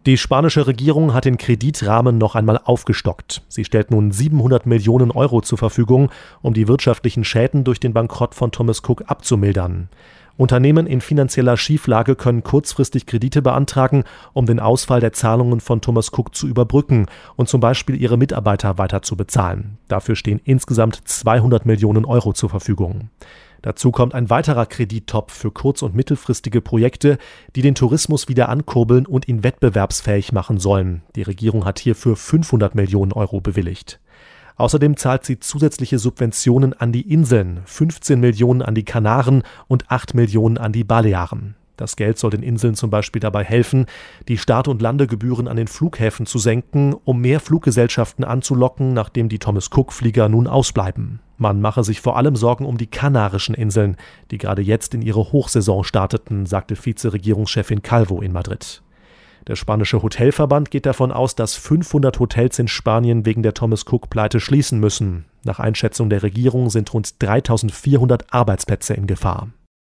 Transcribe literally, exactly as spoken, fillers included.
Die spanische Regierung hat den Kreditrahmen noch einmal aufgestockt. Sie stellt nun siebenhundert Millionen Euro zur Verfügung, um die wirtschaftlichen Schäden durch den Bankrott von Thomas Cook abzumildern. Unternehmen in finanzieller Schieflage können kurzfristig Kredite beantragen, um den Ausfall der Zahlungen von Thomas Cook zu überbrücken und zum Beispiel ihre Mitarbeiter weiter zu bezahlen. Dafür stehen insgesamt zweihundert Millionen Euro zur Verfügung. Dazu kommt ein weiterer Kredittopf für kurz- und mittelfristige Projekte, die den Tourismus wieder ankurbeln und ihn wettbewerbsfähig machen sollen. Die Regierung hat hierfür fünfhundert Millionen Euro bewilligt. Außerdem zahlt sie zusätzliche Subventionen an die Inseln, fünfzehn Millionen an die Kanaren und acht Millionen an die Balearen. Das Geld soll den Inseln zum Beispiel dabei helfen, die Start- und Landegebühren an den Flughäfen zu senken, um mehr Fluggesellschaften anzulocken, nachdem die Thomas-Cook-Flieger nun ausbleiben. Man mache sich vor allem Sorgen um die Kanarischen Inseln, die gerade jetzt in ihre Hochsaison starteten, sagte Vizeregierungschefin Calvo in Madrid. Der spanische Hotelverband geht davon aus, dass fünfhundert Hotels in Spanien wegen der Thomas-Cook-Pleite schließen müssen. Nach Einschätzung der Regierung sind rund dreitausendvierhundert Arbeitsplätze in Gefahr.